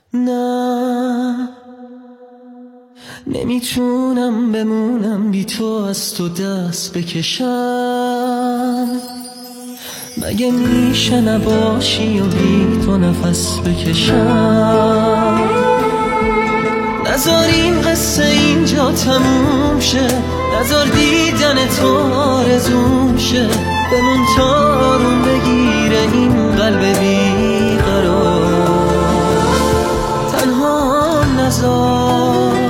نه نمیتونم بمونم بی تو، از تو دست بکشم. مگه میشه نباشی و بی تو نفس بکشم؟ نذار این قصه اینجا تموم شه، نذار دیدن تو آرزوم شه. بمون تا آروم بگیره این قلب بیقرار. تنها نذار.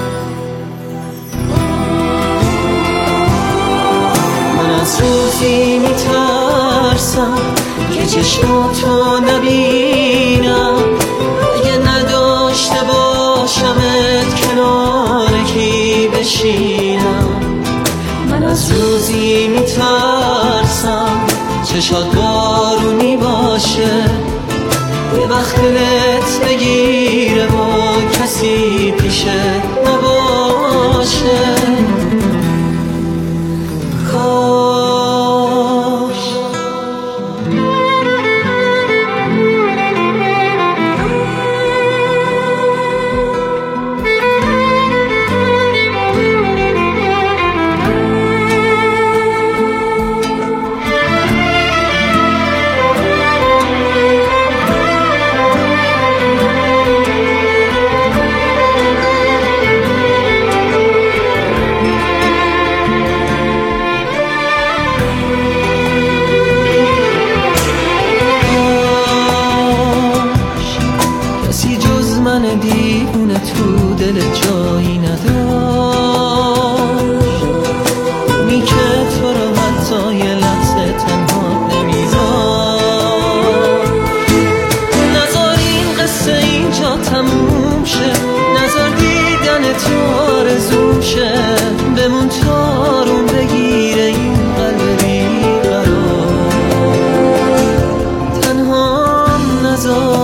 من از روزی میترسم که چشماتو نبینم، اگه نداشته باشمت کنار کی بشینم. من از روزی میترسم چشات بارونی باشه، یه وقت دلت بگیره و کسی پیشه نباشه. من دیوونه تو دل جایی نداشت، اونی که تو رو حتی یه لحظه تنها نمیذاشت. نذار این قصه اینجا تموم شه، نذار دیدن تو آرزوم شه. بمون تا آروم بگیره این قلب بیقرار. تنها نذار.